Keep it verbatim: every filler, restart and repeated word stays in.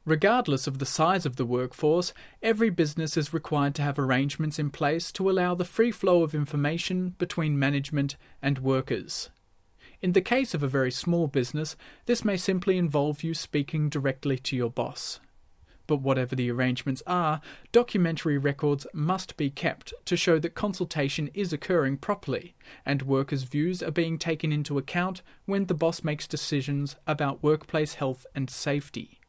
Regardless of the size of the workforce, every business is required to have arrangements in place to allow the free flow of information between management and workers. In the case of a very small business, this may simply involve you speaking directly to your boss. But whatever the arrangements are, documentary records must be kept to show that consultation is occurring properly and workers' views are being taken into account when the boss makes decisions about workplace health and safety.